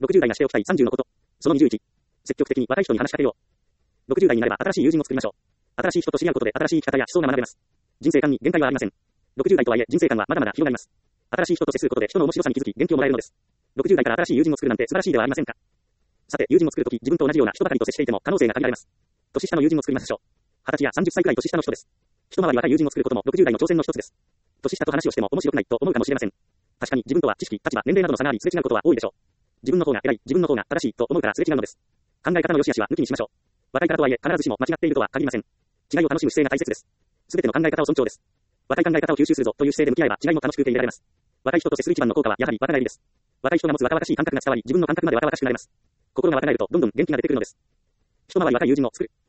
60代がしておきたい30のこと。その21。積極的に若い人に話しかけよう。60代になれば新しい友人を作りましょう。新しい人と知り合うことで新しい生き方や思想が学べます。人生観に限界はありません。60代とはいえ人生観はまだまだ広がります。新しい人と接することで人の面白さに気づき元気をもらえるのです。60代から新しい友人を作るなんて素晴らしいではありませんか。さて、友人を作るとき自分と同じような人ばかりと接していても可能性が限られます。年下の友人を作りましょう。20歳や30歳くらい年下の人です。一回り若い友人を作ることも60代の挑戦の一つです。年下と話をしても面白くないと思うかもしれません。確かに自分とは知識、立場、年齢などの差がありすれ違うことは多いでしょう。自分の方が偉い、自分の方が正しいと思うからすれ違うのです。考え方の良し悪しは抜きにしましょう。若いからとはいえ必ずしも間違っているとは限りません。違いを楽しむ姿勢が大切です。すべての考え方を尊重です。若い考え方を吸収するぞという姿勢で向き合えば違いも楽しく受け入れられます。若い人と接する一番の効果はやはり若返りです。若い人が持つ若々しい感覚が伝わり自分の感覚まで若々しくなれます。心が若返るとどんどん元気が出てくるのです。一回り若い友人を作る。